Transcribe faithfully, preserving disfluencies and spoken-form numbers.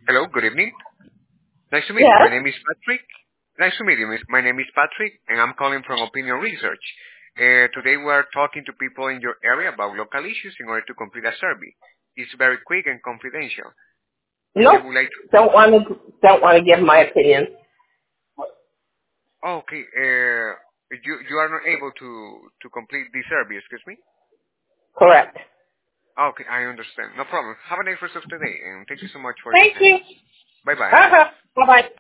Hello, good evening. Nice to meet you. My Yes. name is Patrick. Nice to meet you. miss. My name is Patrick, and I'm calling from Opinion Research. Uh, today we are talking to people in your area about local issues in order to complete a survey. It's very quick and confidential. If you Nope. would like to... Don't want to. Don't want to give my opinion. Oh, okay. Uh, you, you are not able to, to complete the survey, excuse me? Correct. Okay, I understand. No problem. Have a nice rest of the day, and thank you so much for your Thank time. you. Bye-bye. Uh huh. Bye bye.